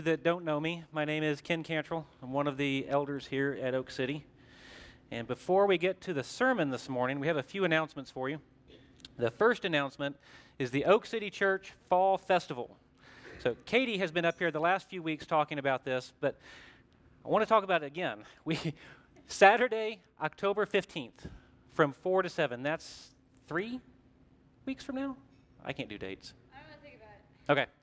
That don't know me, my name is Ken Cantrell. I'm one of the elders here at Oak City. And before we get to the sermon this morning, we have a few announcements for you. The first announcement is the Oak City Church Fall Festival. So Katie has been up here the last few weeks talking about this, but I want to talk about it again. Saturday, October 15th, from 4 to 7. That's 3 weeks from now? I can't do dates. I don't want to think about it. Okay.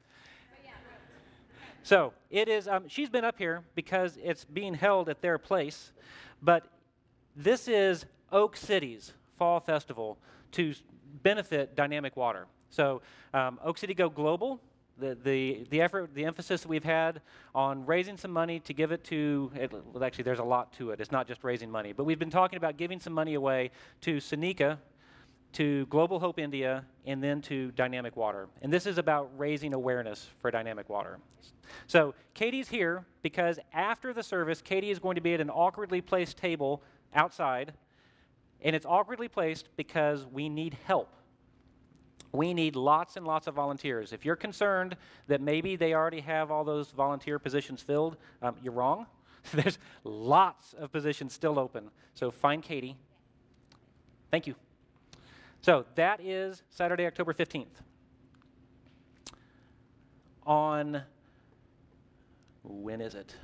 So it is. She's been up here because it's being held at their place, but this is Oak City's Fall Festival to benefit Dynamic Water. So Oak City Go Global. The effort, the emphasis that we've had on raising some money to give it to, well, actually there's a lot to it. It's not just raising money, but we've been talking about giving some money away to Seneca, to Global Hope India, and then to Dynamic Water. And this is about raising awareness for Dynamic Water. So Katie's here because after the service, Katie is going to be at an awkwardly placed table outside, and it's awkwardly placed because we need help. We need lots and lots of volunteers. If you're concerned that maybe they already have all those volunteer positions filled, you're wrong. There's lots of positions still open. So find Katie. Thank you. So that is Saturday, October 15th. When is it?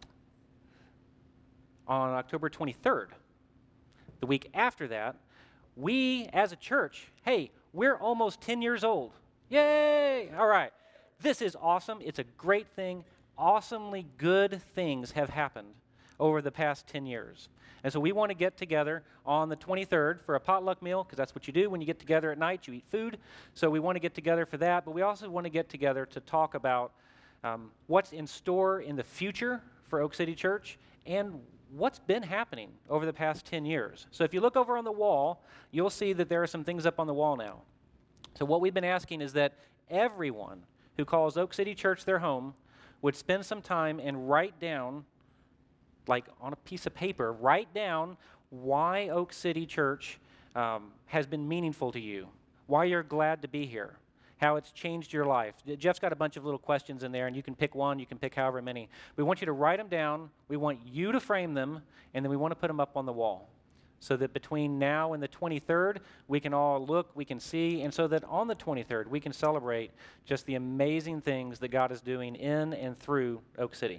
On October 23rd, the week after that, we as a church, hey, we're almost 10 years old. Yay! All right. This is awesome. It's a great thing. Awesomely good things have happened over the past 10 years. And so we want to get together on the 23rd for a potluck meal, because that's what you do when you get together at night. You eat food. So we want to get together for that, but we also want to get together to talk about what's in store in the future for Oak City Church and what's been happening over the past 10 years. So if you look over on the wall, you'll see that there are some things up on the wall now. So what we've been asking is that everyone who calls Oak City Church their home would spend some time and write down, like on a piece of paper, write down why Oak City Church has been meaningful to you, why you're glad to be here, how it's changed your life. Jeff's got a bunch of little questions in there, and you can pick one, you can pick however many. We want you to write them down, we want you to frame them, and then we want to put them up on the wall so that between now and the 23rd, we can all look, we can see, and so that on the 23rd, we can celebrate just the amazing things that God is doing in and through Oak City.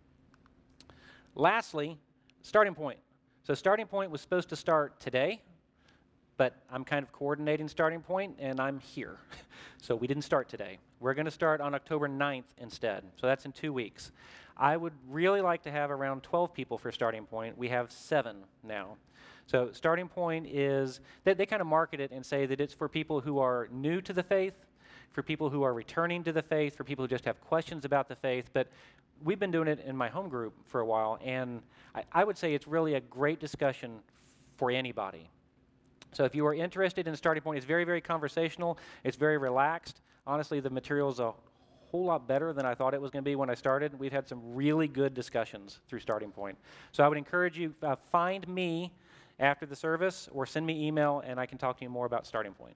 Lastly, Starting Point. So Starting Point was supposed to start today, but I'm kind of coordinating Starting Point, and I'm here. So we didn't start today. We're going to start on October 9th instead. So that's in 2 weeks. I would really like to have around 12 people for Starting Point. We have 7 now. So Starting Point is, they kind of market it and say that it's for people who are new to the faith, for people who are returning to the faith, for people who just have questions about the faith. But we've been doing it in my home group for a while, and I would say it's really a great discussion for anybody. So if you are interested in Starting Point, it's very, very conversational. It's very relaxed. Honestly, the material is a whole lot better than I thought it was going to be when I started. We've had some really good discussions through Starting Point. So I would encourage you, find me after the service or send me email, and I can talk to you more about Starting Point.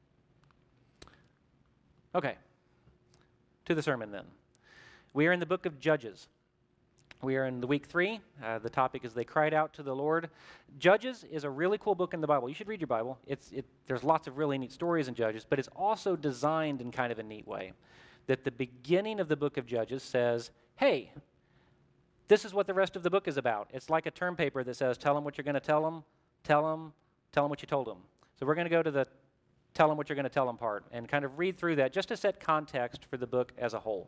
Okay, to the sermon then. We are in the book of Judges. We are in the week 3. The topic is They Cried Out to the Lord. Judges is a really cool book in the Bible. You should read your Bible. There's lots of really neat stories in Judges, but it's also designed in kind of a neat way. That the beginning of the book of Judges says, hey, this is what the rest of the book is about. It's like a term paper that says, tell them what you're going to tell them what you told them. So we're going to go to the tell them what you're going to tell them part and kind of read through that just to set context for the book as a whole.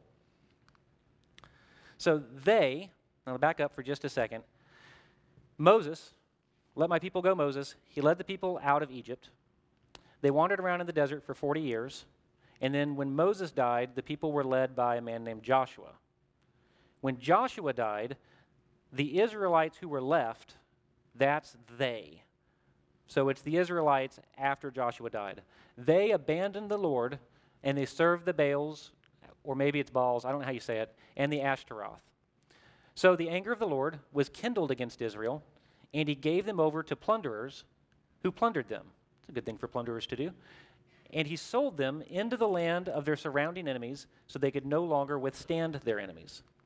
So I'll back up for just a second. Moses, let my people go, Moses. He led the people out of Egypt. They wandered around in the desert for 40 years. And then when Moses died, the people were led by a man named Joshua. When Joshua died, the Israelites who were left, that's they. So it's the Israelites after Joshua died. They abandoned the Lord, and they served the Baals, or maybe it's Baals, I don't know how you say it, and the Ashtaroth. So the anger of the Lord was kindled against Israel, and he gave them over to plunderers who plundered them. It's a good thing for plunderers to do. And he sold them into the land of their surrounding enemies so they could no longer withstand their enemies.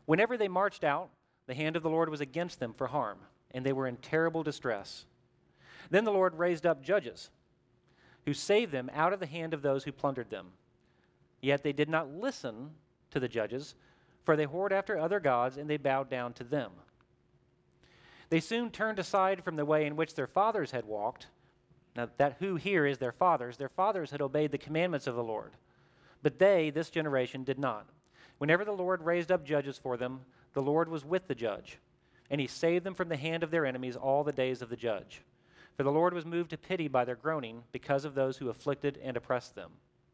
Whenever they marched out, the hand of the Lord was against them for harm, and they were in terrible distress. Then the Lord raised up judges who saved them out of the hand of those who plundered them. Yet they did not listen to the judges, for they whored after other gods, and they bowed down to them. They soon turned aside from the way in which their fathers had walked. Now, that who here is their fathers. Their fathers had obeyed the commandments of the Lord. But they, this generation, did not. Whenever the Lord raised up judges for them, the Lord was with the judge, and he saved them from the hand of their enemies all the days of the judge. For the Lord was moved to pity by their groaning because of those who afflicted and oppressed them.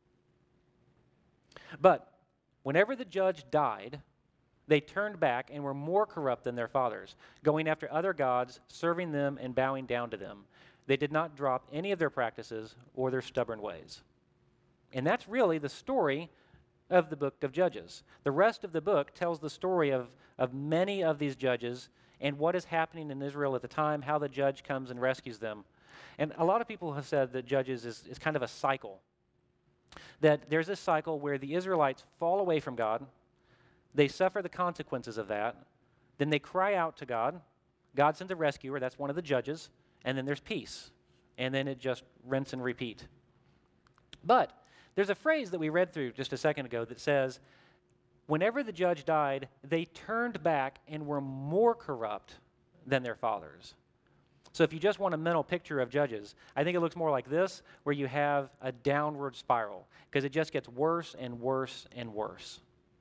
But whenever the judge died, they turned back and were more corrupt than their fathers, going after other gods, serving them and bowing down to them. They did not drop any of their practices or their stubborn ways. And that's really the story of the book of Judges. The rest of the book tells the story of many of these judges and what is happening in Israel at the time, how the judge comes and rescues them. And a lot of people have said that Judges is kind of a cycle. That there's this cycle where the Israelites fall away from God, they suffer the consequences of that, then they cry out to God, God sends a rescuer, that's one of the judges, and then there's peace. And then it just rinse and repeat. But there's a phrase that we read through just a second ago that says, whenever the judge died, they turned back and were more corrupt than their fathers. So if you just want a mental picture of Judges, I think it looks more like this, where you have a downward spiral, because it just gets worse and worse and worse.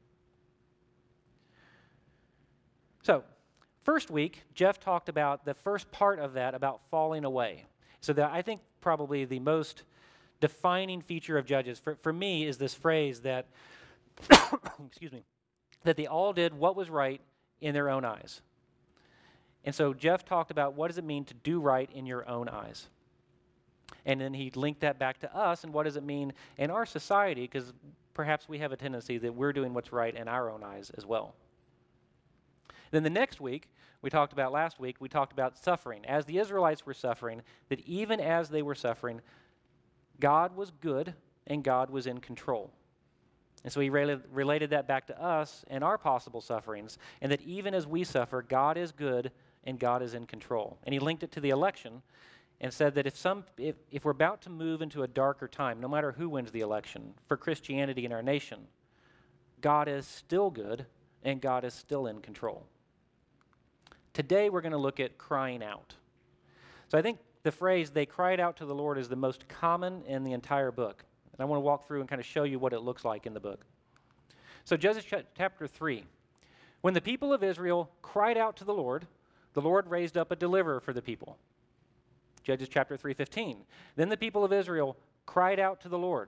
So, first week, Jeff talked about the first part of that, about falling away. So that I think probably the most defining feature of Judges, for me, is this phrase that, excuse me, that they all did what was right in their own eyes. And so Jeff talked about what does it mean to do right in your own eyes. And then he linked that back to us, and what does it mean in our society, because perhaps we have a tendency that we're doing what's right in our own eyes as well. Then the next week, last week, we talked about suffering. As the Israelites were suffering, that even as they were suffering, God was good and God was in control. And so he related that back to us and our possible sufferings, and that even as we suffer, God is good and God is in control. And he linked it to the election and said that if we're about to move into a darker time, no matter who wins the election, for Christianity in our nation, God is still good and God is still in control. Today we're going to look at crying out. So I think the phrase, they cried out to the Lord, is the most common in the entire book. And I want to walk through and kind of show you what it looks like in the book. So Judges chapter 3. When the people of Israel cried out to the Lord raised up a deliverer for the people. Judges chapter 3:15. Then the people of Israel cried out to the Lord.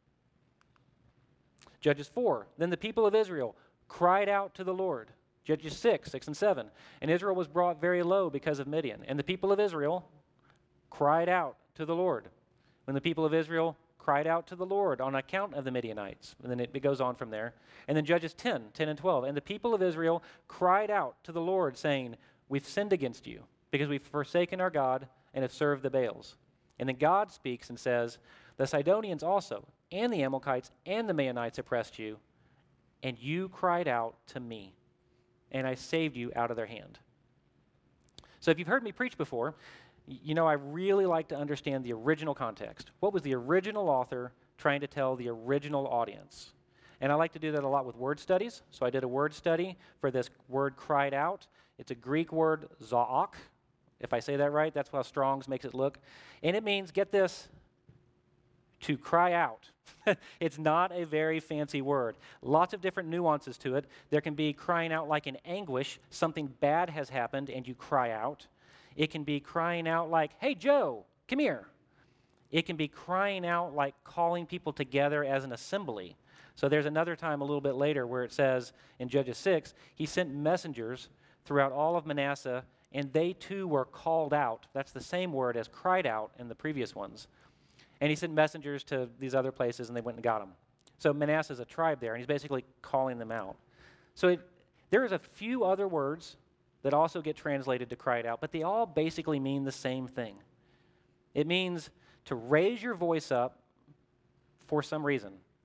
Judges 4. Then the people of Israel cried out to the Lord. Judges 6 and 7. And Israel was brought very low because of Midian. And the people of Israel cried out to the Lord. When the people of Israel cried out to the Lord on account of the Midianites. And then it goes on from there. And then Judges 10 and 12. And the people of Israel cried out to the Lord, saying, we've sinned against you, because we've forsaken our God and have served the Baals. And then God speaks and says, the Sidonians also, and the Amalekites, and the Maonites oppressed you, and you cried out to me, and I saved you out of their hand. So if you've heard me preach before, you know I really like to understand the original context. What was the original author trying to tell the original audience? And I like to do that a lot with word studies. So I did a word study for this word cried out. It's a Greek word, zook. If I say that right, that's how Strong's makes it look. And it means, get this, to cry out. It's not a very fancy word. Lots of different nuances to it. There can be crying out like in anguish, something bad has happened and you cry out. It can be crying out like, hey, Joe, come here. It can be crying out like calling people together as an assembly. So there's another time a little bit later where it says in Judges 6, he sent messengers throughout all of Manasseh, and they too were called out. That's the same word as cried out in the previous ones. And he sent messengers to these other places, and they went and got them. So Manasseh is a tribe there, and he's basically calling them out. So there is a few other words that also get translated to cried out, but they all basically mean the same thing. It means to raise your voice up for some reason.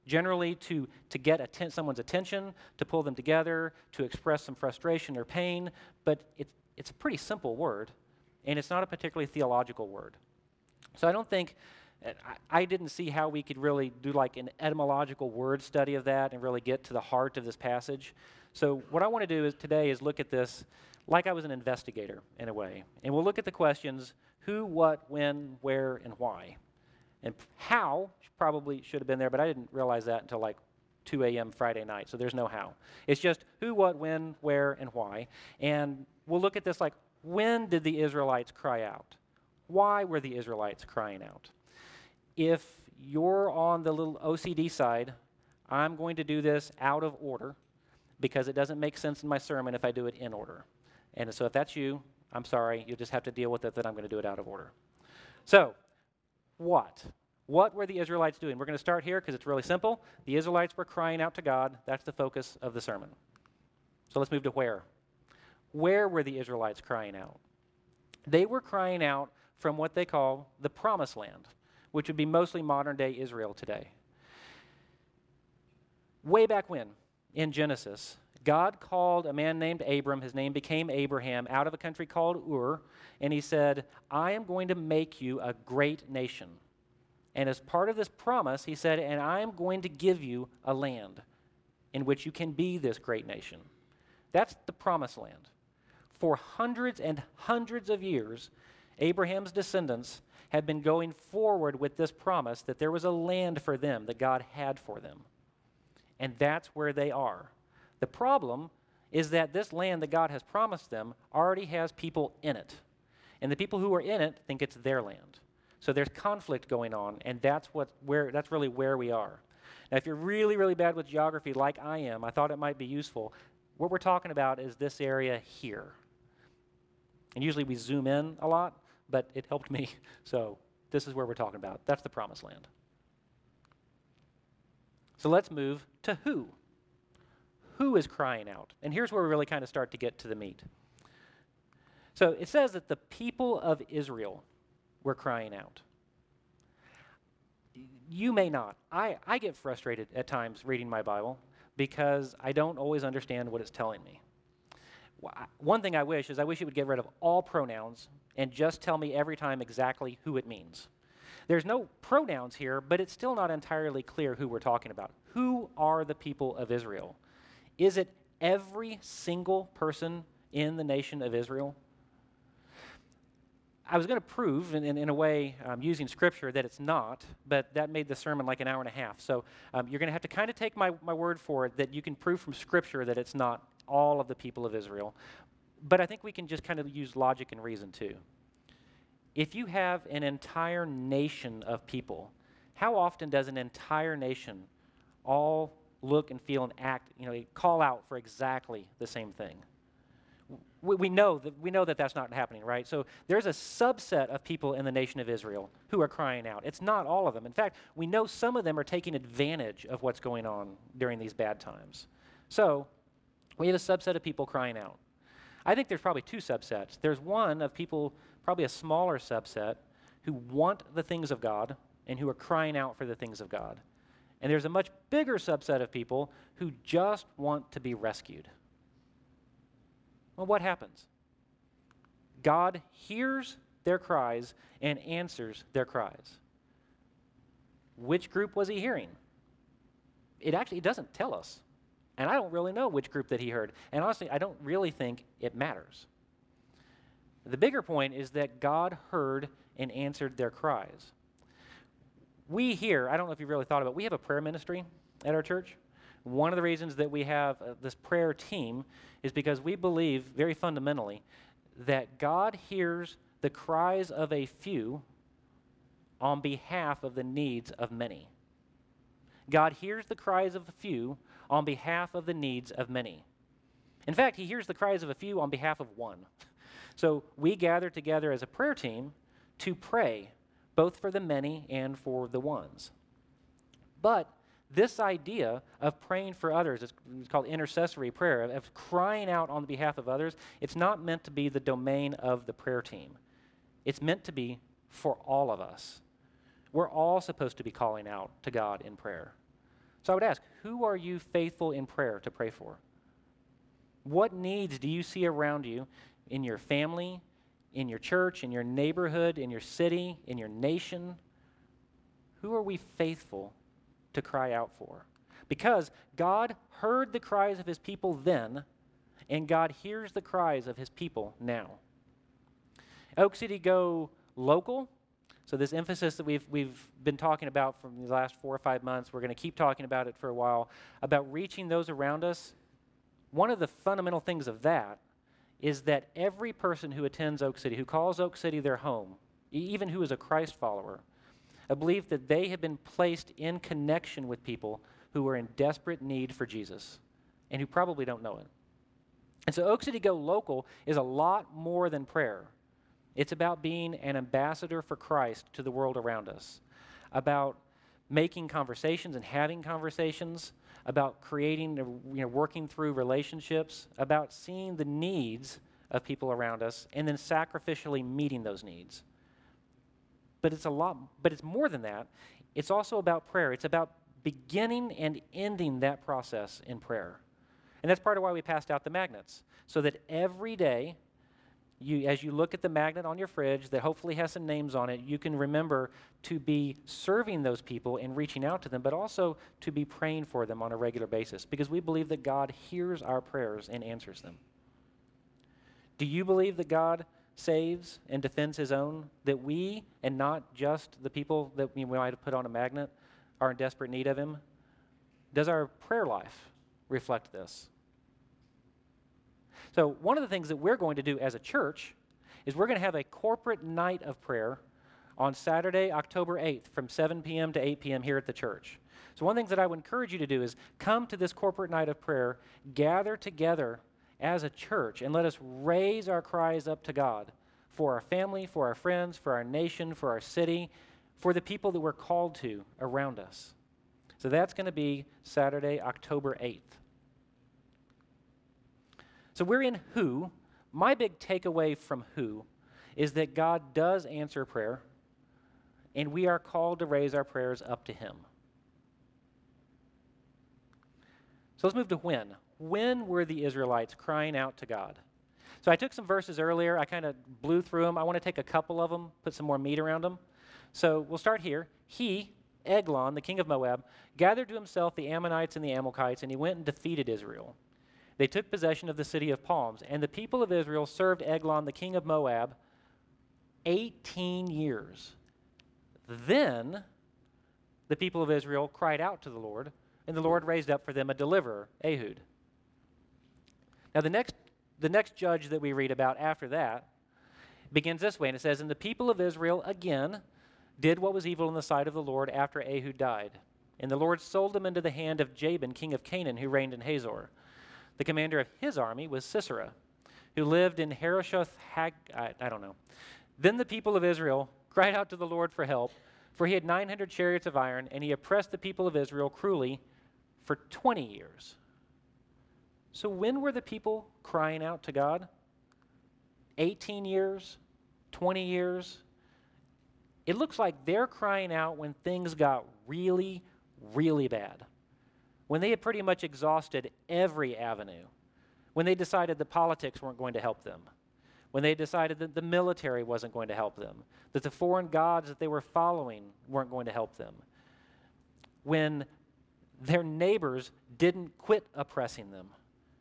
generally to get someone's attention, to pull them together, to express some frustration or pain, but it's a pretty simple word, and it's not a particularly theological word. So I don't think, I didn't see how we could really do like an etymological word study of that and really get to the heart of this passage. So what I want to do today is look at this like I was an investigator in a way. And we'll look at the questions who, what, when, where, and why. And how probably should have been there, but I didn't realize that until like 2 a.m. Friday night, so there's no how. It's just who, what, when, where, and why. And we'll look at this like, when did the Israelites cry out? Why were the Israelites crying out? If you're on the little OCD side, I'm going to do this out of order because it doesn't make sense in my sermon if I do it in order. And so if that's you, I'm sorry, you'll just have to deal with it that I'm going to do it out of order. So, what? What were the Israelites doing? We're going to start here because it's really simple. The Israelites were crying out to God. That's the focus of the sermon. So let's move to where. Where were the Israelites crying out? They were crying out from what they call the Promised Land, which would be mostly modern-day Israel today. Way back when, in Genesis, God called a man named Abram, his name became Abraham, out of a country called Ur, and he said, I am going to make you a great nation. And as part of this promise, he said, and I am going to give you a land in which you can be this great nation. That's the Promised Land. For hundreds and hundreds of years, Abraham's descendants had been going forward with this promise that there was a land for them that God had for them. And that's where they are. The problem is that this land that God has promised them already has people in it. And the people who are in it think it's their land. So there's conflict going on, and that's really where we are. Now, if you're really, really bad with geography like I am, I thought it might be useful. What we're talking about is this area here. And usually we zoom in a lot, but it helped me. So this is where we're talking about. That's the Promised Land. So let's move to who. Who is crying out? And here's where we really kind of start to get to the meat. So it says that the people of Israel were crying out. You may not. I get frustrated at times reading my Bible because I don't always understand what it's telling me. One thing I wish it would get rid of all pronouns and just tell me every time exactly who it means. There's no pronouns here, but it's still not entirely clear who we're talking about. Who are the people of Israel? Is it every single person in the nation of Israel? I was going to prove, in a way, using Scripture, that it's not, but that made the sermon like an hour and a half. So you're going to have to kind of take my word for it that you can prove from Scripture that it's not all of the people of Israel. But I think we can just kind of use logic and reason too. If you have an entire nation of people, how often does an entire nation all look and feel and act, call out for exactly the same thing? We know that that's not happening, right? So there's a subset of people in the nation of Israel who are crying out. It's not all of them. In fact, we know some of them are taking advantage of what's going on during these bad times. So we have a subset of people crying out. I think there's probably two subsets. There's one of people, probably a smaller subset, who want the things of God and who are crying out for the things of God. And there's a much bigger subset of people who just want to be rescued. Well, what happens? God hears their cries and answers their cries. Which group was he hearing? It actually doesn't tell us. And I don't really know which group that he heard. And honestly, I don't really think it matters. The bigger point is that God heard and answered their cries. We here, I don't know if you've really thought about it, we have a prayer ministry at our church. One of the reasons that we have this prayer team is because we believe very fundamentally that God hears the cries of a few on behalf of the needs of many. God hears the cries of a few on behalf of the needs of many. In fact, he hears the cries of a few on behalf of one. So we gather together as a prayer team to pray, both for the many and for the ones. But this idea of praying for others, it's called intercessory prayer, of crying out on behalf of others, it's not meant to be the domain of the prayer team. It's meant to be for all of us. We're all supposed to be calling out to God in prayer. So I would ask, who are you faithful in prayer to pray for? What needs do you see around you in your family, in your church, in your neighborhood, in your city, in your nation? Who are we faithful to cry out for? Because God heard the cries of his people then, and God hears the cries of his people now. Oak City Go Local. So this emphasis that we've been talking about from the last 4 or 5 months, we're going to keep talking about it for a while, about reaching those around us. One of the fundamental things of that is that every person who attends Oak City, who calls Oak City their home, even who is a Christ follower, I believe that they have been placed in connection with people who are in desperate need for Jesus and who probably don't know it. And so Oak City Go Local is a lot more than prayer. It's about being an ambassador for Christ to the world around us, about making conversations and having conversations, about creating, working through relationships, about seeing the needs of people around us, and then sacrificially meeting those needs. But it's more than that. It's also about prayer. It's about beginning and ending that process in prayer. And that's part of why we passed out the magnets, so that every day, as you look at the magnet on your fridge that hopefully has some names on it, you can remember to be serving those people and reaching out to them, but also to be praying for them on a regular basis, because we believe that God hears our prayers and answers them. Do you believe that God saves and defends his own, that we, and not just the people that we might have put on a magnet, are in desperate need of him? Does our prayer life reflect this? So one of the things that we're going to do as a church is we're going to have a corporate night of prayer on Saturday, October 8th from 7 p.m. to 8 p.m. here at the church. So one of the things that I would encourage you to do is come to this corporate night of prayer, gather together as a church, and let us raise our cries up to God for our family, for our friends, for our nation, for our city, for the people that we're called to around us. So that's going to be Saturday, October 8th. So we're in Who. My big takeaway from Who is that God does answer prayer, and we are called to raise our prayers up to him. So let's move to when. When were the Israelites crying out to God? So I took some verses earlier. I kind of blew through them. I want to take a couple of them, put some more meat around them. So we'll start here. He, Eglon, the king of Moab, gathered to himself the Ammonites and the Amalekites, and he went and defeated Israel. They took possession of the city of palms, and the people of Israel served Eglon, the king of Moab, 18 years. Then the people of Israel cried out to the Lord, and the Lord raised up for them a deliverer, Ehud. Now the next judge that we read about after that begins this way, and it says, "And the people of Israel again did what was evil in the sight of the Lord after Ehud died. And the Lord sold them into the hand of Jabin, king of Canaan, who reigned in Hazor. The commander of his army was Sisera, who lived in Harosheth Then the people of Israel cried out to the Lord for help, for he had 900 chariots of iron, and he oppressed the people of Israel cruelly for 20 years. So when were the people crying out to God? 18 years? 20 years? It looks like they're crying out when things got really, really bad. When they had pretty much exhausted every avenue. When they decided that politics weren't going to help them. When they decided that the military wasn't going to help them. That the foreign gods that they were following weren't going to help them. When their neighbors didn't quit oppressing them.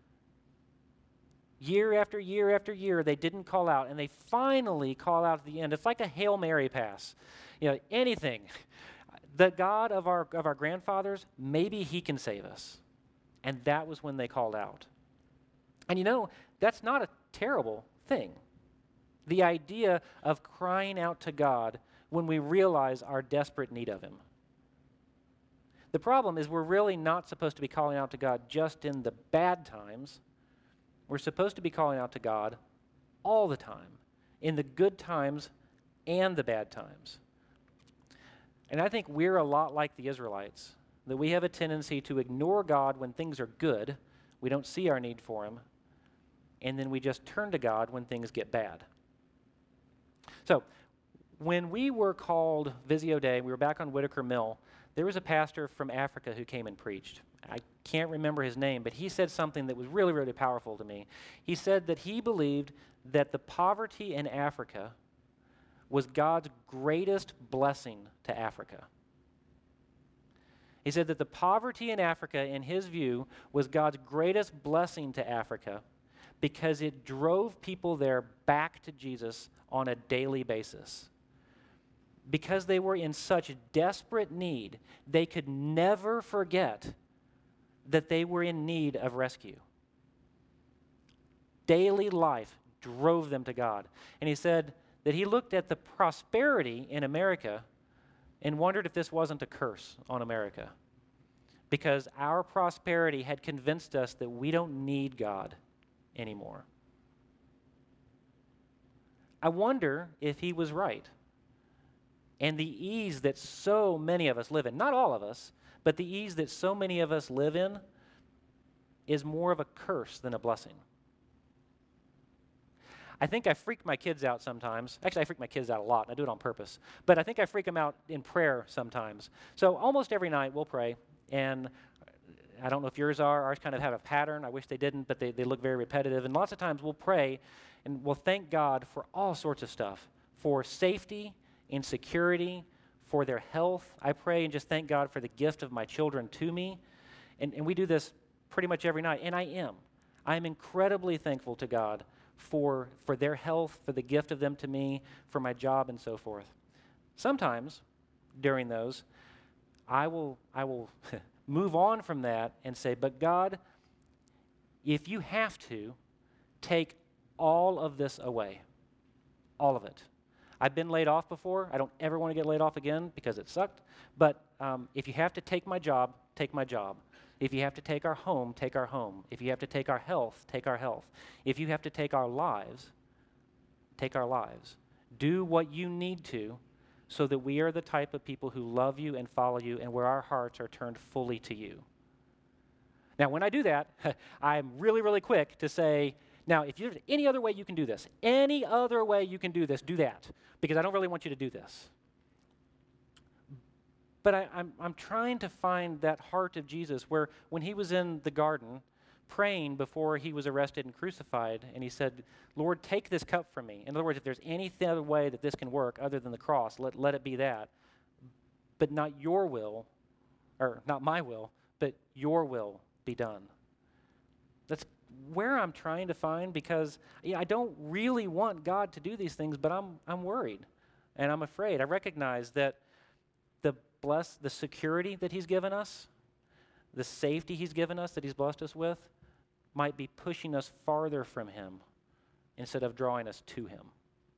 Year after year after year, they didn't call out, and they finally call out at the end. It's like a Hail Mary pass. Anything. The God of our grandfathers, maybe he can save us. And that was when they called out. And that's not a terrible thing. The idea of crying out to God when we realize our desperate need of him. The problem is we're really not supposed to be calling out to God just in the bad times. We're supposed to be calling out to God all the time, in the good times and the bad times. And I think we're a lot like the Israelites, that we have a tendency to ignore God when things are good, we don't see our need for him, and then we just turn to God when things get bad. So, when we were called Visio Day, we were back on Whitaker Mill, There was a pastor from Africa who came and preached. I can't remember his name, but he said something that was really, really powerful to me. He said that he believed that the poverty in Africa was God's greatest blessing to Africa. He said that the poverty in Africa, in his view, was God's greatest blessing to Africa because it drove people there back to Jesus on a daily basis. Because they were in such desperate need, they could never forget that they were in need of rescue. Daily life drove them to God. And he said that he looked at the prosperity in America and wondered if this wasn't a curse on America. Because our prosperity had convinced us that we don't need God anymore. I wonder if he was right. And the ease that so many of us live in, not all of us, but the ease that so many of us live in is more of a curse than a blessing. I think I freak my kids out sometimes. Actually, I freak my kids out a lot, and I do it on purpose. But I think I freak them out in prayer sometimes. So almost every night we'll pray, and I don't know if yours are. Ours kind of have a pattern. I wish they didn't, but they look very repetitive. And lots of times we'll pray, and we'll thank God for all sorts of stuff, for safety, in security, for their health. I pray and just thank God for the gift of my children to me. And we do this pretty much every night, and I am. I'm incredibly thankful to God for their health, for the gift of them to me, for my job, and so forth. Sometimes, during those, I will move on from that and say, but God, if you have to, take all of this away. All of it. I've been laid off before. I don't ever want to get laid off again because it sucked. But if you have to take my job, take my job. If you have to take our home, take our home. If you have to take our health, take our health. If you have to take our lives, take our lives. Do what you need to so that we are the type of people who love you and follow you and where our hearts are turned fully to you. Now, when I do that, I'm really, really quick to say, now, if there's any other way you can do this, any other way you can do this, do that, because I don't really want you to do this. But I'm trying to find that heart of Jesus where when he was in the garden praying before he was arrested and crucified, and he said, Lord, take this cup from me. In other words, if there's any other way that this can work other than the cross, let it be that. But not your will, or not my will, but your will be done. That's where I'm trying to find, because I don't really want God to do these things, but I'm worried and I'm afraid. I recognize that the security that he's given us, the safety he's given us, that he's blessed us with, might be pushing us farther from him instead of drawing us to him.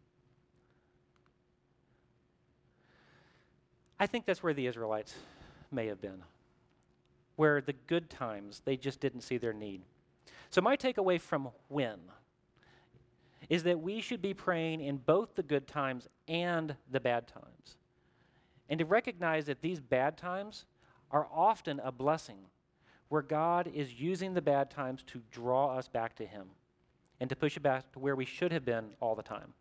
I think that's where the Israelites may have been, where the good times, they just didn't see their need. So my takeaway from when is that we should be praying in both the good times and the bad times. And to recognize that these bad times are often a blessing, where God is using the bad times to draw us back to him and to push it back to where we should have been all the time.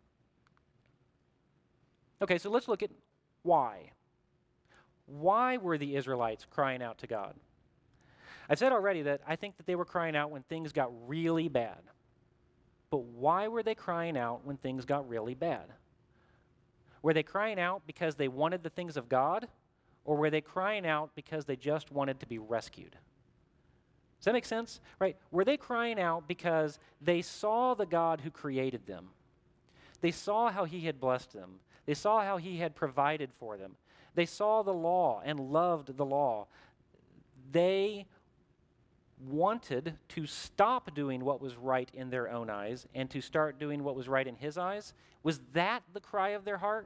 Okay, so let's look at why. Why were the Israelites crying out to God? I've said already that I think that they were crying out when things got really bad. But why were they crying out when things got really bad? Were they crying out because they wanted the things of God, or were they crying out because they just wanted to be rescued? Does that make sense? Right? Were they crying out because they saw the God who created them? They saw how he had blessed them. They saw how he had provided for them. They saw the law and loved the law. They wanted to stop doing what was right in their own eyes and to start doing what was right in his eyes. Was that the cry of their heart?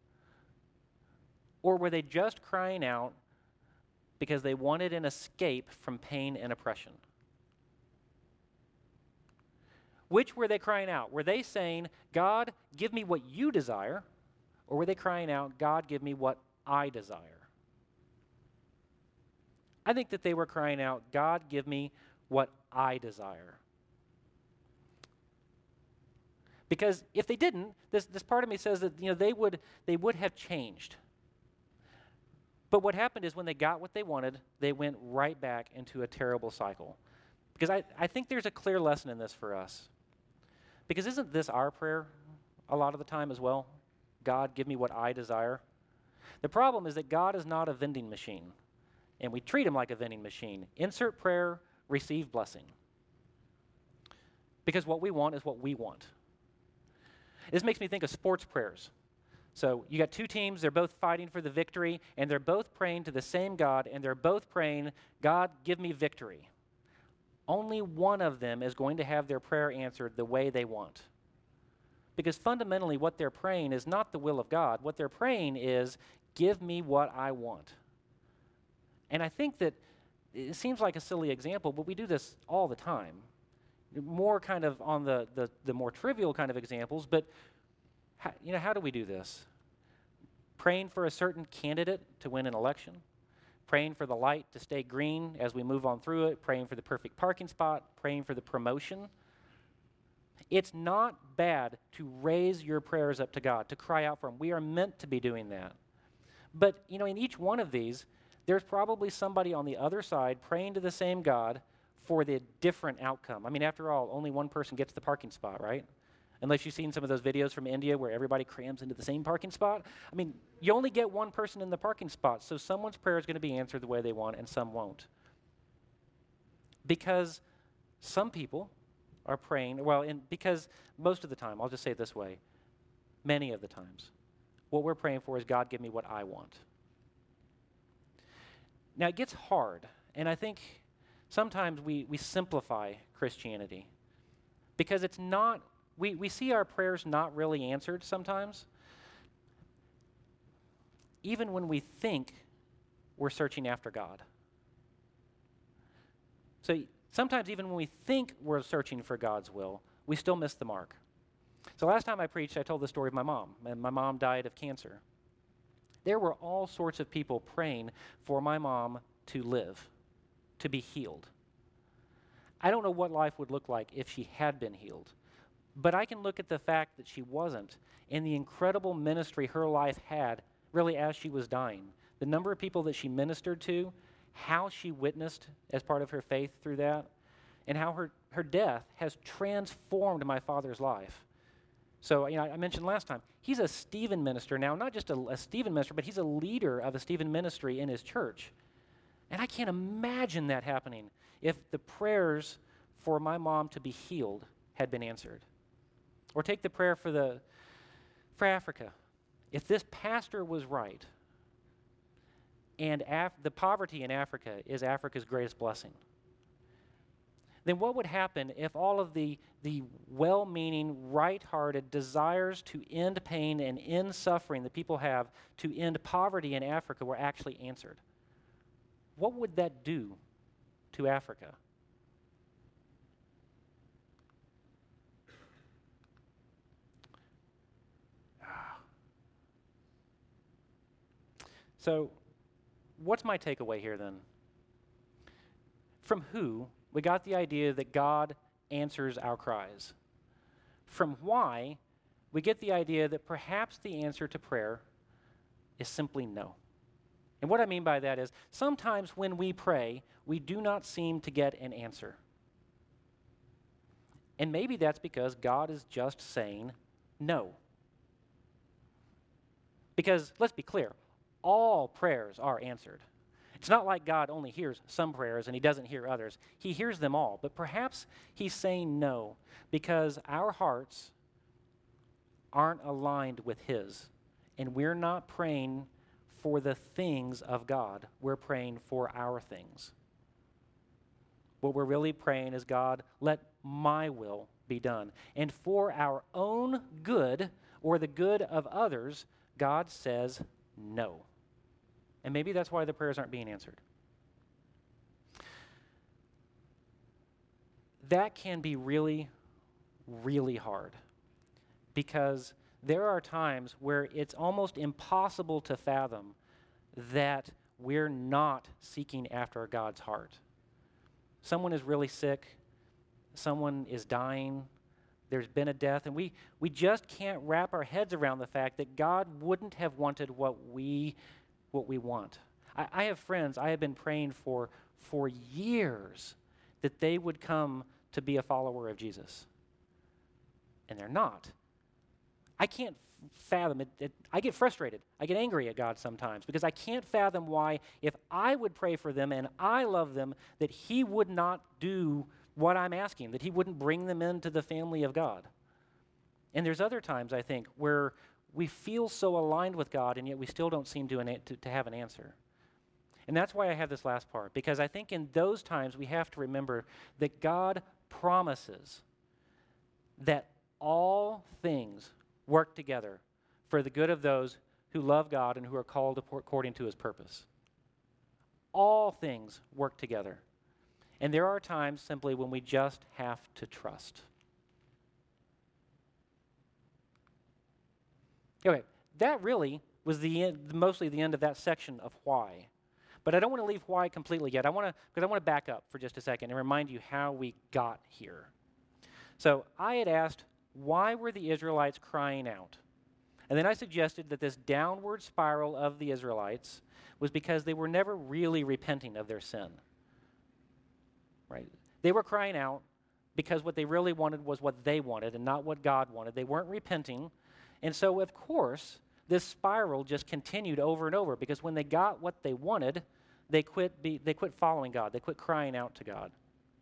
Or were they just crying out because they wanted an escape from pain and oppression? Which were they crying out? Were they saying, God, give me what you desire? Or were they crying out, God, give me what I desire? I think that they were crying out, God, give me what I desire. Because if they didn't, this part of me says that they would have changed. But what happened is when they got what they wanted, they went right back into a terrible cycle. Because I think there's a clear lesson in this for us. Because isn't this our prayer a lot of the time as well? God, give me what I desire. The problem is that God is not a vending machine, and we treat him like a vending machine. Insert prayer, receive blessing. Because what we want is what we want. This makes me think of sports prayers. So you got two teams, they're both fighting for the victory, and they're both praying to the same God, and they're both praying, God, give me victory. Only one of them is going to have their prayer answered the way they want. Because fundamentally what they're praying is not the will of God. What they're praying is, give me what I want. And I think that it seems like a silly example, but we do this all the time. More kind of on the more trivial kind of examples, but how do we do this? Praying for a certain candidate to win an election, praying for the light to stay green as we move on through it, praying for the perfect parking spot, praying for the promotion. It's not bad to raise your prayers up to God, to cry out for Him. We are meant to be doing that. But, in each one of these, there's probably somebody on the other side praying to the same God for the different outcome. I mean, after all, only one person gets the parking spot, right? Unless you've seen some of those videos from India where everybody crams into the same parking spot. I mean, you only get one person in the parking spot, so someone's prayer is going to be answered the way they want and some won't. Because some people are praying, because most of the time, I'll just say it this way, many of the times, what we're praying for is, God, give me what I want. Now, it gets hard, and I think sometimes we simplify Christianity because it's not, we see our prayers not really answered sometimes, even when we think we're searching after God. So sometimes even when we think we're searching for God's will, we still miss the mark. So last time I preached, I told the story of my mom, and my mom died of cancer. There were all sorts of people praying for my mom to live, to be healed. I don't know what life would look like if she had been healed, but I can look at the fact that she wasn't and the incredible ministry her life had really as she was dying. The number of people that she ministered to, how she witnessed as part of her faith through that, and how her death has transformed my father's life. So, I mentioned last time, he's a Stephen minister now, not just a Stephen minister, but he's a leader of a Stephen ministry in his church. And I can't imagine that happening if the prayers for my mom to be healed had been answered. Or take the prayer for Africa. If this pastor was right, and the poverty in Africa is Africa's greatest blessing, then what would happen if all of the well-meaning, right-hearted desires to end pain and end suffering that people have to end poverty in Africa were actually answered? What would that do to Africa? So, what's my takeaway here then? From who, we got the idea that God answers our cries. From why, we get the idea that perhaps the answer to prayer is simply no. And what I mean by that is, sometimes when we pray, we do not seem to get an answer. And maybe that's because God is just saying no. Because, let's be clear, all prayers are answered. It's not like God only hears some prayers and He doesn't hear others. He hears them all. But perhaps He's saying no because our hearts aren't aligned with His. And we're not praying for the things of God. We're praying for our things. What we're really praying is, God, let my will be done. And for our own good or the good of others, God says no. And maybe that's why the prayers aren't being answered. That can be really, really hard because there are times where it's almost impossible to fathom that we're not seeking after God's heart. Someone is really sick, someone is dying, there's been a death, and we just can't wrap our heads around the fact that God wouldn't have wanted what we want. I have friends I have been praying for years that they would come to be a follower of Jesus. And they're not. I can't fathom it. I get frustrated. I get angry at God sometimes because I can't fathom why, if I would pray for them and I love them, that He would not do what I'm asking, that He wouldn't bring them into the family of God. And there's other times, I think, where we feel so aligned with God and yet we still don't seem to have an answer. And that's why I have this last part, because I think in those times we have to remember that God promises that all things work together for the good of those who love God and who are called according to His purpose. All things work together. And there are times simply when we just have to trust. Okay, that really was mostly the end of that section of why. But I don't want to leave why completely yet. Because I want to back up for just a second and remind you how we got here. So I had asked, why were the Israelites crying out? And then I suggested that this downward spiral of the Israelites was because they were never really repenting of their sin. Right? They were crying out because what they really wanted was what they wanted and not what God wanted. They weren't repenting. And so, of course, this spiral just continued over and over because when they got what they wanted, they quit following God. They quit crying out to God.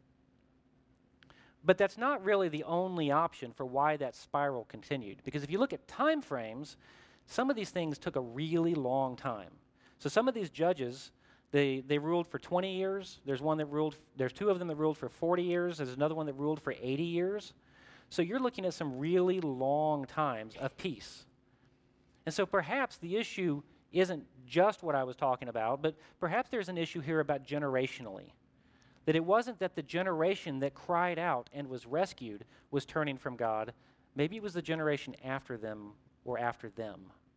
But that's not really the only option for why that spiral continued. Because if you look at time frames, some of these things took a really long time. So some of these judges, they ruled for 20 years. There's two of them that ruled for 40 years. There's another one that ruled for 80 years. So you're looking at some really long times of peace. And so perhaps the issue isn't just what I was talking about, but perhaps there's an issue here about generationally. That it wasn't that the generation that cried out and was rescued was turning from God. Maybe it was the generation after them or after them.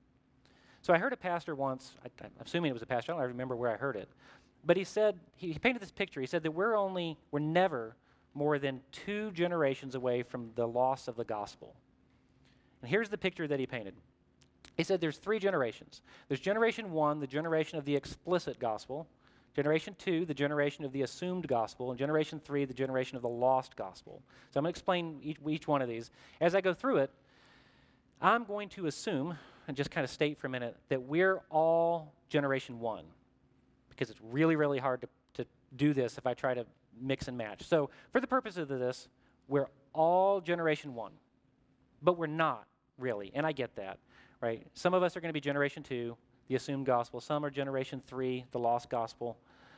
So I heard a pastor once, I'm assuming it was a pastor, I don't remember where I heard it, but he said, he painted this picture. He said that we're never more than 2 generations away from the loss of the gospel. And here's the picture that he painted. He said there's 3 generations. There's generation 1, the generation of the explicit gospel. Generation 2, the generation of the assumed gospel. And generation 3, the generation of the lost gospel. So I'm going to explain each one of these. As I go through it, I'm going to assume, and just kind of state for a minute, that we're all generation 1. Because it's really, really hard to do this if I try to mix and match. So for the purpose of this, we're all generation 1. But we're not really, and I get that. Right? Some of us are going to be generation 2, the assumed gospel. Some are generation 3, the lost gospel.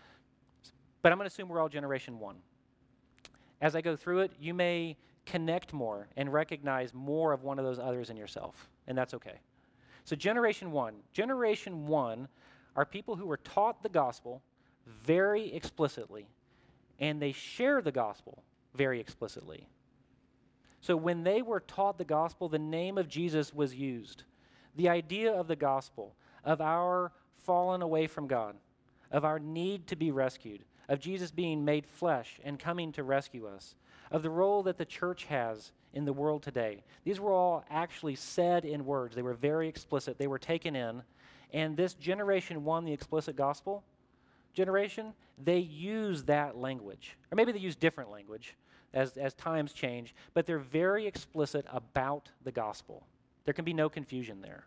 But I'm going to assume we're all generation 1. As I go through it, you may connect more and recognize more of one of those others in yourself, and that's okay. So generation 1. Generation 1 are people who were taught the gospel very explicitly, and they share the gospel very explicitly. So when they were taught the gospel, the name of Jesus was used. The idea of the gospel, of our fallen away from God, of our need to be rescued, of Jesus being made flesh and coming to rescue us, of the role that the church has in the world today. These were all actually said in words. They were very explicit. They were taken in. And this generation 1, the explicit gospel generation, they use that language. Or maybe they use different language as times change, but they're very explicit about the gospel. There can be no confusion there.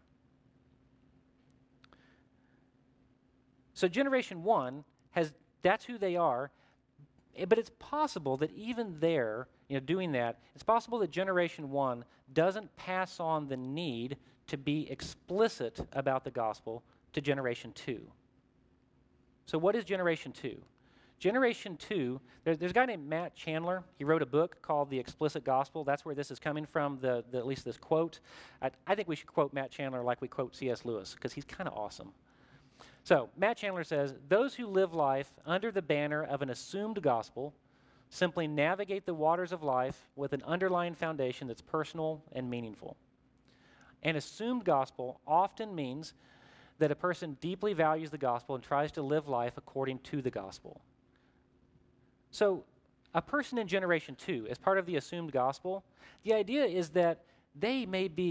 So generation 1 that's who they are, but it's possible that even there, doing that, it's possible that generation 1 doesn't pass on the need to be explicit about the gospel to generation 2. So what is generation 2? Generation 2, there's a guy named Matt Chandler. He wrote a book called The Explicit Gospel. That's where this is coming from, at least this quote. I think we should quote Matt Chandler like we quote C.S. Lewis, because he's kind of awesome. So Matt Chandler says, those who live life under the banner of an assumed gospel simply navigate the waters of life with an underlying foundation that's personal and meaningful. An assumed gospel often means that a person deeply values the gospel and tries to live life according to the gospel. So a person in generation 2, as part of the assumed gospel, the idea is that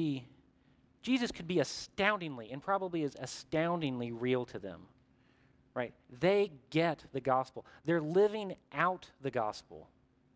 Jesus could be astoundingly, and probably is astoundingly real to them, right? They get the gospel. They're living out the gospel.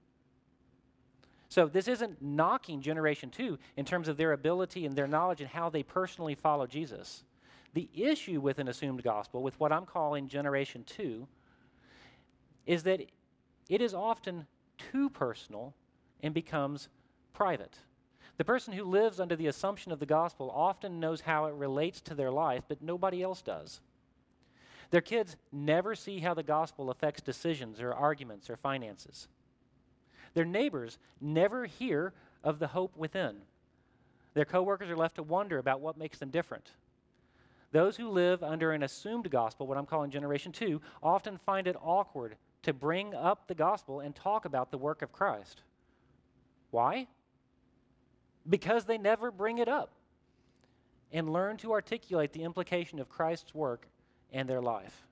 So this isn't knocking Generation 2 in terms of their ability and their knowledge and how they personally follow Jesus. The issue with an assumed gospel, with what I'm calling Generation 2, is that it is often too personal and becomes private. The person who lives under the assumption of the gospel often knows how it relates to their life, but nobody else does. Their kids never see how the gospel affects decisions or arguments or finances. Their neighbors never hear of the hope within. Their coworkers are left to wonder about what makes them different. Those who live under an assumed gospel, what I'm calling Generation 2, often find it awkward to bring up the gospel and talk about the work of Christ. Why? Because they never bring it up and learn to articulate the implication of Christ's work and their life.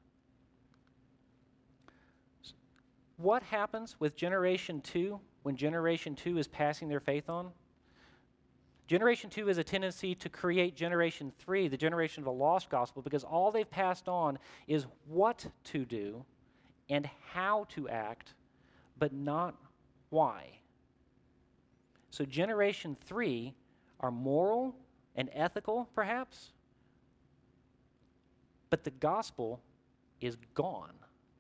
What happens with Generation 2 when Generation 2 is passing their faith on? Generation 2 has a tendency to create Generation 3, the generation of the lost gospel, because all they've passed on is what to do and how to act, but not why. So Generation 3 are moral and ethical, perhaps, but the gospel is gone.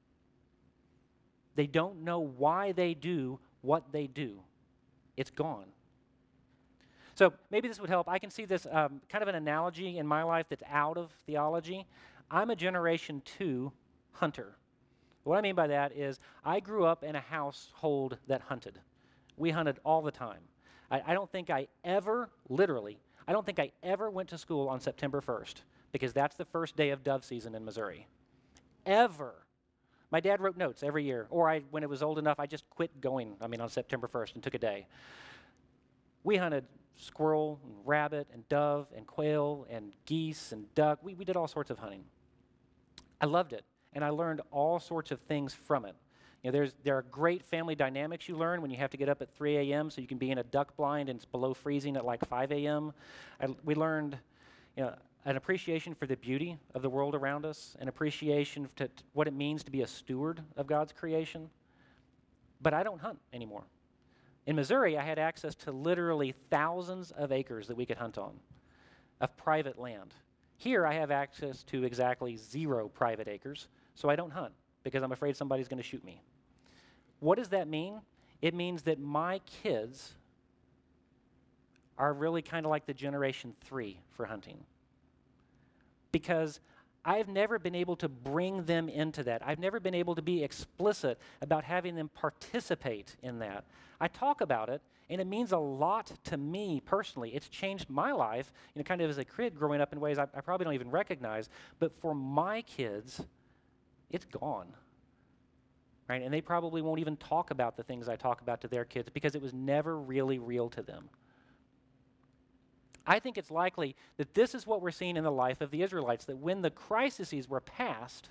They don't know why they do what they do. It's gone. So maybe this would help. I can see this kind of an analogy in my life that's out of theology. I'm a Generation 2 hunter. What I mean by that is I grew up in a household that hunted. We hunted all the time. I don't think I ever went to school on September 1st because that's the first day of dove season in Missouri. Ever. My dad wrote notes every year, or when it was old enough, I just quit going, on September 1st and took a day. We hunted squirrel and rabbit and dove and quail and geese and duck. We did all sorts of hunting. I loved it, and I learned all sorts of things from it. There are great family dynamics you learn when you have to get up at 3 a.m. so you can be in a duck blind and it's below freezing at like 5 a.m. We learned an appreciation for the beauty of the world around us, an appreciation to what it means to be a steward of God's creation. But I don't hunt anymore. In Missouri, I had access to literally thousands of acres that we could hunt on, of private land. Here, I have access to exactly 0 private acres, so I don't hunt because I'm afraid somebody's going to shoot me. What does that mean? It means that my kids are really kind of like the Generation 3 for hunting. Because I've never been able to bring them into that. I've never been able to be explicit about having them participate in that. I talk about it, and it means a lot to me personally. It's changed my life, kind of as a kid growing up in ways I probably don't even recognize. But for my kids, it's gone. Right? And they probably won't even talk about the things I talk about to their kids because it was never really real to them. I think it's likely that this is what we're seeing in the life of the Israelites, that when the crises were passed,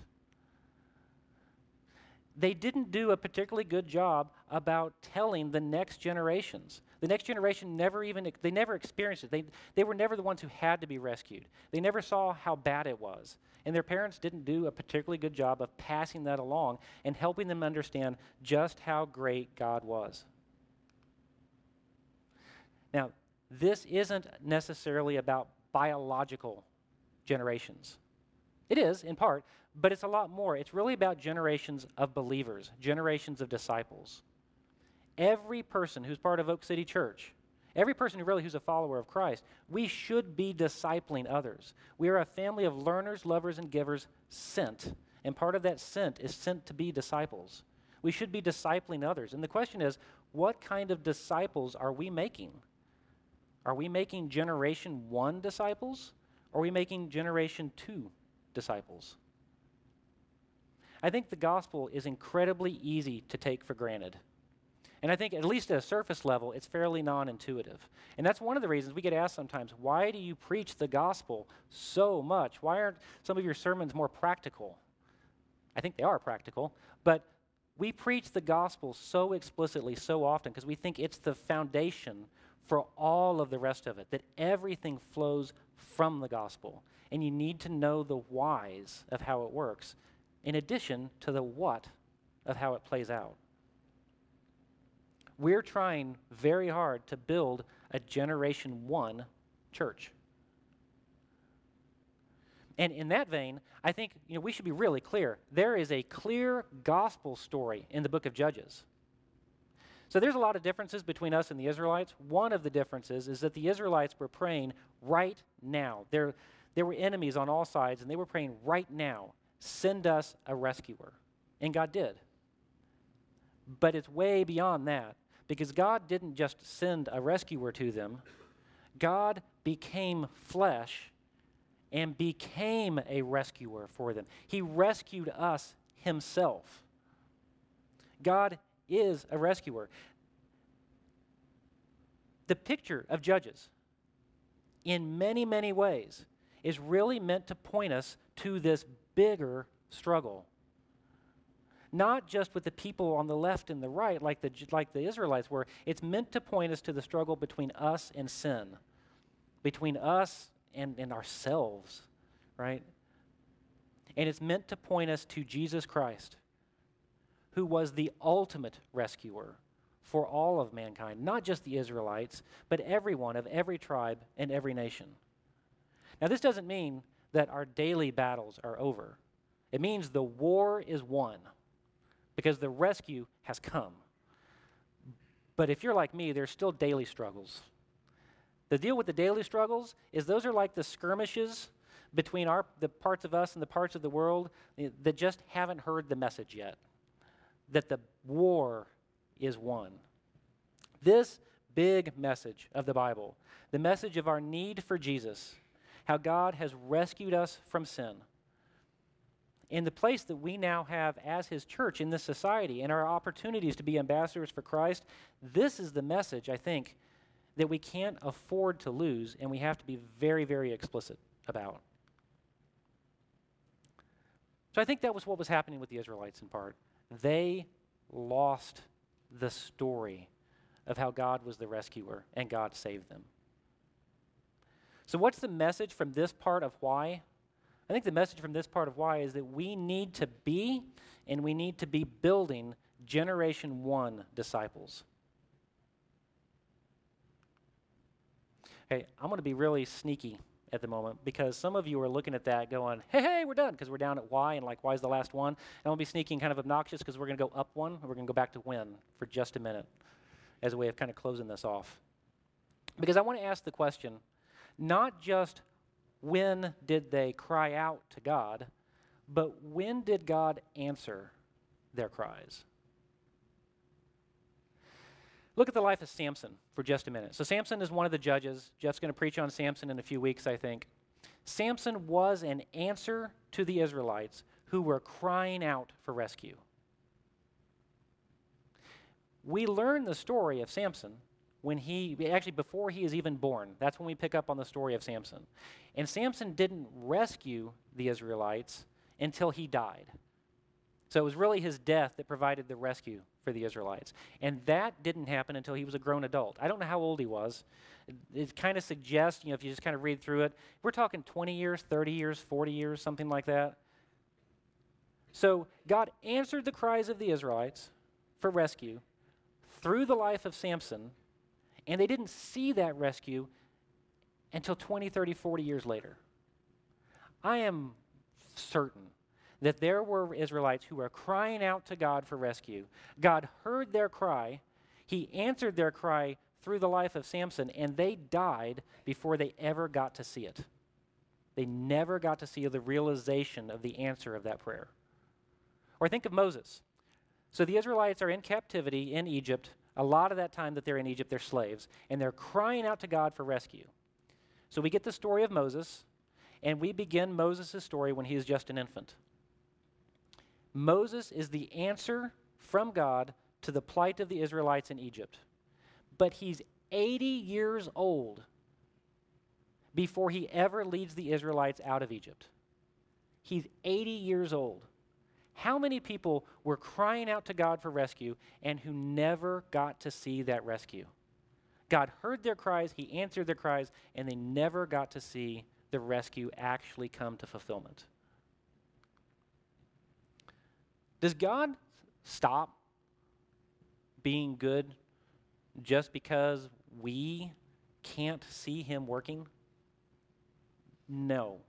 they didn't do a particularly good job about telling the next generations. The next generation never experienced it. They were never the ones who had to be rescued. They never saw how bad it was. And their parents didn't do a particularly good job of passing that along and helping them understand just how great God was. Now, this isn't necessarily about biological generations. It is, in part, but it's a lot more. It's really about generations of believers, generations of disciples. Every person who's part of Oak City Church, every person who's a follower of Christ, we should be discipling others. We are a family of learners, lovers, and givers sent, and part of that sent is sent to be disciples. We should be discipling others. And the question is, what kind of disciples are we making? Are we making Generation 1 disciples? Or are we making Generation 2 disciples? I think the gospel is incredibly easy to take for granted. And I think, at least at a surface level, it's fairly non-intuitive. And that's one of the reasons we get asked sometimes, why do you preach the gospel so much? Why aren't some of your sermons more practical? I think they are practical, but we preach the gospel so explicitly, so often, because we think it's the foundation for all of the rest of it, that everything flows from the gospel. And you need to know the whys of how it works. in addition to the what of how it plays out. We're trying very hard to build a Generation 1 church. And in that vein, I think we should be really clear. There is a clear gospel story in the book of Judges. So there's a lot of differences between us and the Israelites. One of the differences is that the Israelites were praying right now. There were enemies on all sides, and they were praying right now, send us a rescuer. And God did. But it's way beyond that, because God didn't just send a rescuer to them. God became flesh and became a rescuer for them. He rescued us himself. God is a rescuer. The picture of Judges, in many, many ways, is really meant to point us to this bigger struggle. Not just with the people on the left and the right, like the Israelites were. It's meant to point us to the struggle between us and sin, between us and ourselves, right? And it's meant to point us to Jesus Christ, who was the ultimate rescuer for all of mankind, not just the Israelites, but everyone of every tribe and every nation. Now, this doesn't mean that our daily battles are over. It means the war is won, because the rescue has come. But if you're like me, there's still daily struggles. The deal with the daily struggles is those are like the skirmishes between the parts of us and the parts of the world that just haven't heard the message yet, that the war is won. This big message of the Bible, the message of our need for Jesus, how God has rescued us from sin, in the place that we now have as his church in this society and our opportunities to be ambassadors for Christ, this is the message, I think, that we can't afford to lose, and we have to be very, very explicit about. So I think that was what was happening with the Israelites in part. They lost the story of how God was the rescuer and God saved them. So what's the message from this part of why? I think the message from this part of why is that we need to be, and we need to be building Generation 1 disciples. Okay, I'm going to be really sneaky at the moment, because some of you are looking at that going, hey, we're done, because we're down at why, and like, why's the last one? And I'm going to be sneaky and kind of obnoxious, because we're going to go up one, and we're going to go back to when for just a minute as a way of kind of closing this off. Because I want to ask the question, not just when did they cry out to God, but when did God answer their cries? Look at the life of Samson for just a minute. So Samson is one of the judges. Jeff's going to preach on Samson in a few weeks, I think. Samson was an answer to the Israelites who were crying out for rescue. We learn the story of Samson before he is even born. That's when we pick up on the story of Samson. And Samson didn't rescue the Israelites until he died. So it was really his death that provided the rescue for the Israelites. And that didn't happen until he was a grown adult. I don't know how old he was. It kind of suggests, if you just kind of read through it, we're talking 20 years, 30 years, 40 years, something like that. So God answered the cries of the Israelites for rescue through the life of Samson, and they didn't see that rescue until 20, 30, 40 years later. I am certain that there were Israelites who were crying out to God for rescue. God heard their cry. He answered their cry through the life of Samson, and they died before they ever got to see it. They never got to see the realization of the answer of that prayer. Or think of Moses. So the Israelites are in captivity in Egypt. A lot of that time that they're in Egypt, they're slaves, and they're crying out to God for rescue. So we get the story of Moses, and we begin Moses' story when he is just an infant. Moses is the answer from God to the plight of the Israelites in Egypt. But he's 80 years old before he ever leads the Israelites out of Egypt. He's 80 years old. How many people were crying out to God for rescue and who never got to see that rescue? God heard their cries, he answered their cries, and they never got to see the rescue actually come to fulfillment. Does God stop being good just because we can't see him working? No.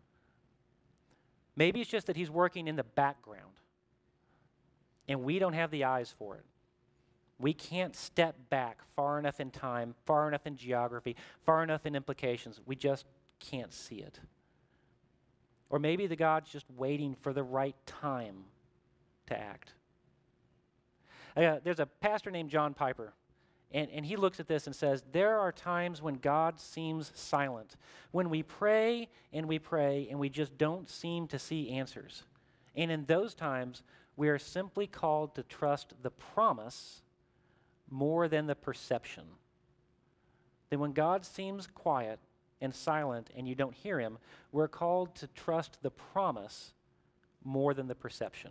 Maybe it's just that he's working in the background and we don't have the eyes for it. We can't step back far enough in time, far enough in geography, far enough in implications. We just can't see it. Or maybe the God's just waiting for the right time to act. There's a pastor named John Piper, and he looks at this and says, there are times when God seems silent, when we pray, and we just don't seem to see answers. And in those times, we are simply called to trust the promise more than the perception. Then when God seems quiet and silent and you don't hear him, we're called to trust the promise more than the perception.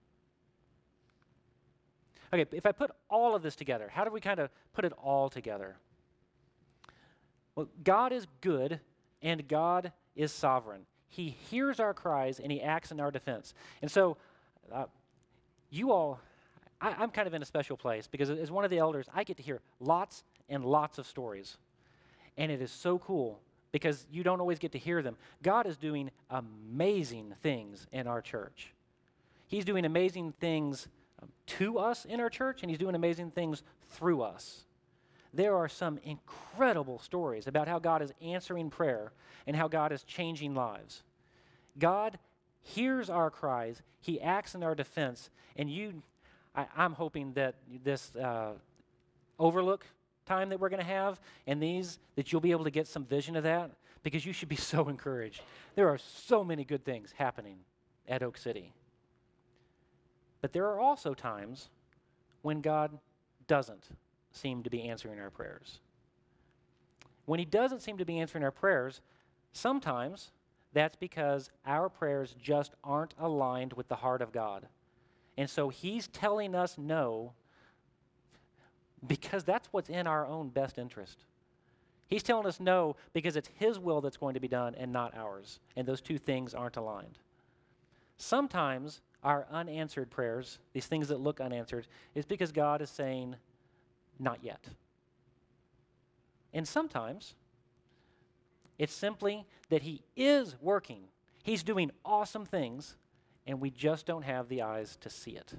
Okay, if I put all of this together, how do we kind of put it all together? Well, God is good and God is sovereign. He hears our cries and he acts in our defense. And so, you all, I'm kind of in a special place because as one of the elders, I get to hear lots and lots of stories. And it is so cool because you don't always get to hear them. God is doing amazing things in our church. He's doing amazing things to us in our church, and he's doing amazing things through us. There are some incredible stories about how God is answering prayer and how God is changing lives. God hears our cries, he acts in our defense, and I'm hoping that this overlook time that we're going to have and that you'll be able to get some vision of that, because you should be so encouraged. There are so many good things happening at Oak City. But there are also times when God doesn't seem to be answering our prayers. When he doesn't seem to be answering our prayers, sometimes that's because our prayers just aren't aligned with the heart of God. And so he's telling us no because that's what's in our own best interest. He's telling us no because it's his will that's going to be done and not ours. And those two things aren't aligned. Sometimes our unanswered prayers, these things that look unanswered, is because God is saying, not yet. And sometimes it's simply that he is working. He's doing awesome things, and we just don't have the eyes to see it.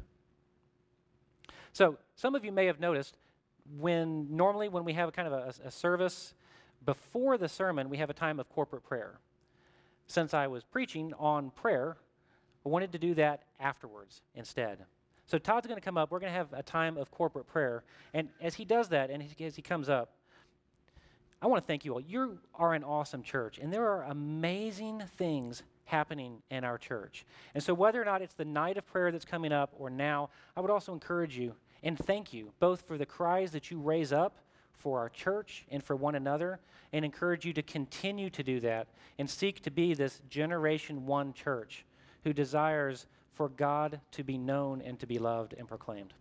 So some of you may have noticed normally when we have a kind of a service, before the sermon, we have a time of corporate prayer. Since I was preaching on prayer, I wanted to do that afterwards instead. So Todd's going to come up. We're going to have a time of corporate prayer. And as he does that, and as he comes up, I want to thank you all. You are an awesome church, and there are amazing things happening in our church. And so whether or not it's the night of prayer that's coming up or now, I would also encourage you and thank you both for the cries that you raise up for our church and for one another, and encourage you to continue to do that and seek to be this Generation 1 church who desires for God to be known and to be loved and proclaimed.